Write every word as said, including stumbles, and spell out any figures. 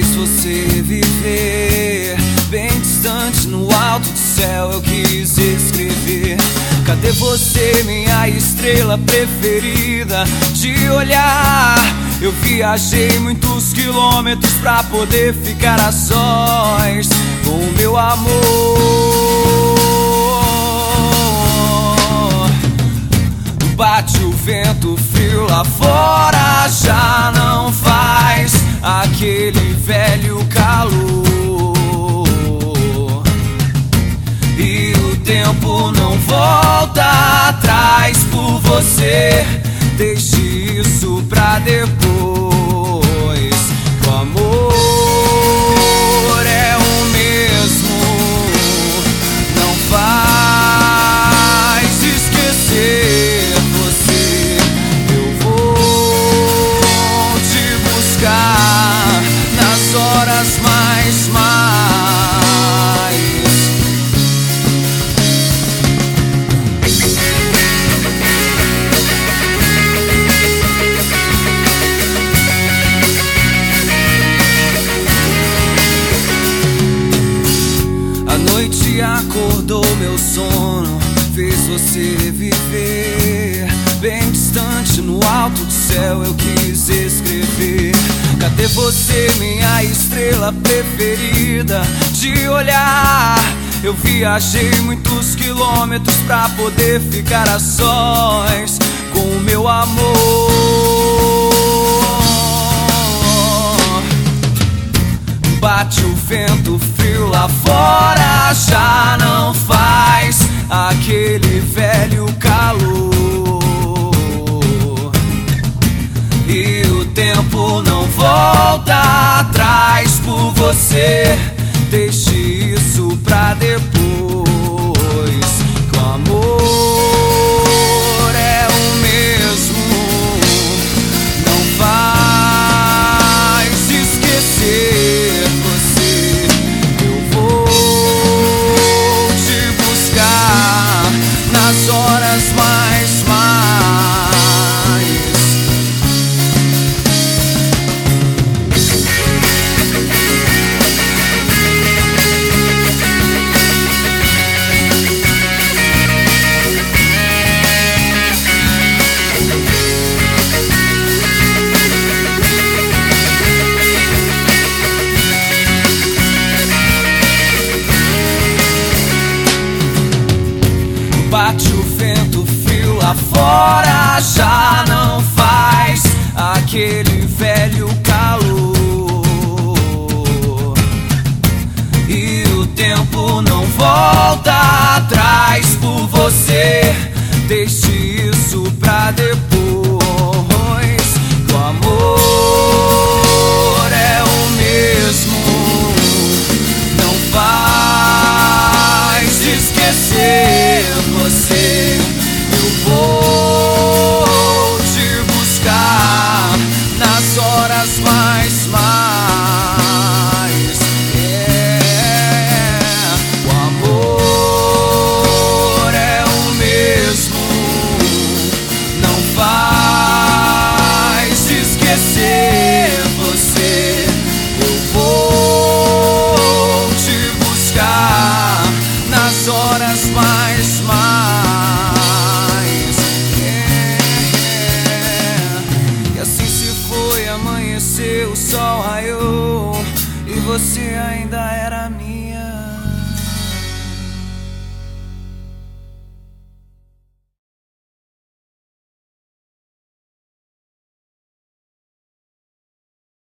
fez você viver. Bem distante no alto do céu eu quis escrever: cadê você, minha estrela preferida? De olhar eu viajei muitos quilômetros pra poder ficar a sós com o meu amor. Bate o vento frio lá fora, já não faz aquele velho calor. E o tempo não volta atrás por você. Deixe isso pra depois. O amor é o mesmo, não faz esquecer você. Eu vou te buscar nas horas mais mais. A noite acordou meu sono, fez você viver. Bem distante no alto do céu eu quis escrever: cadê você, minha estrela preferida? De olhar eu viajei muitos quilômetros pra poder ficar a sós com o meu amor. Bate o vento frio lá fora, já não faz aquele velho calor. E o tempo não volta atrás por você. Deixe isso pra depois. O amor é o mesmo, não faz esquecer você. Eu vou te buscar nas horas mais mais. Bate o vento frio lá fora, já não faz aquele velho calor. E o tempo não volta atrás por você. Deixe isso pra depois. O amor é o mesmo, não faz esquecer você. Eu vou te buscar nas horas mais mais. Yeah. O amor é o mesmo, não faz esquecer você. Eu vou te buscar nas horas mais mais. Yeah. E assim se foi, amanheceu, o sol raiou e você ainda era minha.